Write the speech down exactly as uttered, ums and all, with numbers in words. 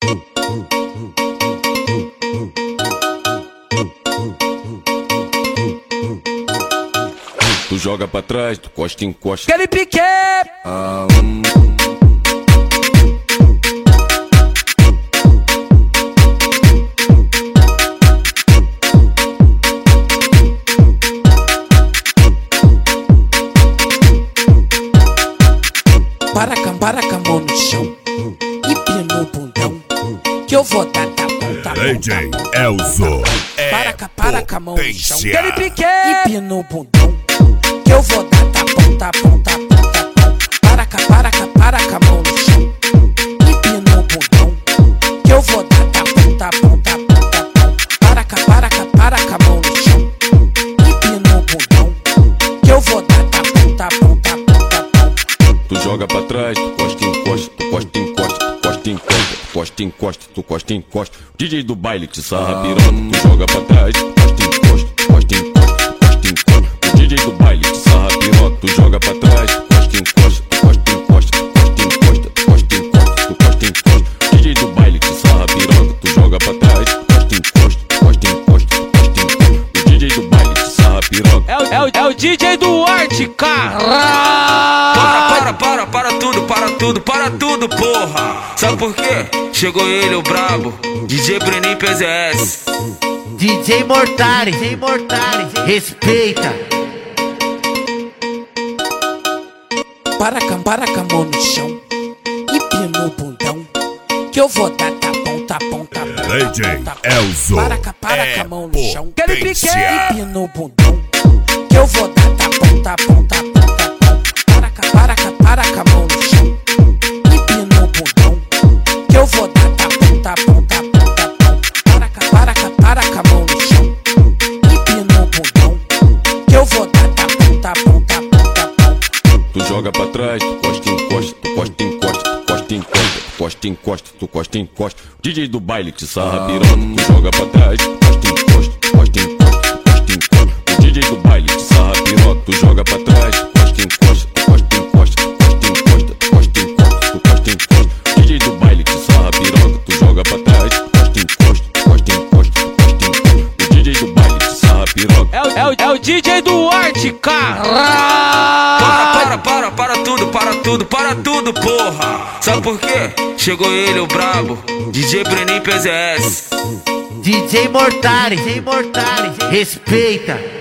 Tu joga pra trás, tu costa, encosta. Aquele pique! Ah, hum. Para com, para com a mão no chão e pino o bundão, que eu vou dar tá bom, tá bom, D J Elzo. Para com, para com a mão no chão, aquele pique e pino o bundão, que eu vou dar tá bom, tá bom, tá bom, tá bom. Para com, para com, para com a mão no chão e pino o bundão, que eu vou dar tá bom, tá bom, tá bom, tá bom. Para com, para com, para com a mão no chão e pino o bundão, que eu vou dar tá bom, tá bom, tá bom, tá bom. Tu joga pra trás, tu costa, encosta, tu costa, encosta, tu costa, encosta, tu costa, encosta, tu costa, encosta. D J do baile te sarra piroca, tu joga pra trás, tu costa, encosta, tu costa, encosta, tu costa, encosta. O D J do baile te sarra piroca, tu joga pra trás, tu costa, encosta, tu costa, encosta, tu costa, encosta, tu costa, encosta, tu costa, encosta. D J do baile te sarra piroca, tu joga pra trás, tu costa, encosta, tu costa, encosta, tu costa, encosta. O D J do baile te sarra piroca. É o, é o, é o D J do Arte, caralho! Para, para, para tudo, para tudo, para tudo, porra! Sabe por quê? Chegou ele, o brabo, D J Breninho P Z S. D J Mortari, D J Mortari, respeita. Para com, para com a mão no chão e pino o bundão, que eu vou dar tá bom, tá bom, tá bom, D J tá bom. Elzo. Para com, para é com a mão no chão, aquele pique potência. e pino o bundão, que eu vou dar tá bom, tá bom, tá bom, tá bom. Para com, para com, para com a mão no chão e pino o bundão, que eu vou dar tá bom, tá bom, tá bom, tá bom. Para com, para com, para com a mão no chão e pino o bundão, que eu vou dar tá bom, tá bom, tá bom, tá bom. Tu joga pra trás, tu costa, encosta, tu costa, encosta, tu costa, encosta, tu costa, encosta, tu costa, encosta. D J do baile te sarra piroca, tu joga pra trás, tu costa, encosta, tu costa, encosta, tu costa, encosta. O D J do baile te sarra piroca, tu joga pra trás, tu costa, encosta, tu costa, encosta, tu costa, encosta, tu costa, encosta, tu costa, encosta. D J do baile te sarra piroca, tu joga pra trás, tu costa, encosta, tu costa, encosta, tu costa, encosta. O D J do baile te sarra piroca. É o, é o, é o D J do Arte, caralho! Para, para, para, para tudo, para tudo, para tudo, porra! Sabe por quê? Chegou ele, o brabo, D J Breninho P Z S. D J Mortari, D J Mortari, respeita.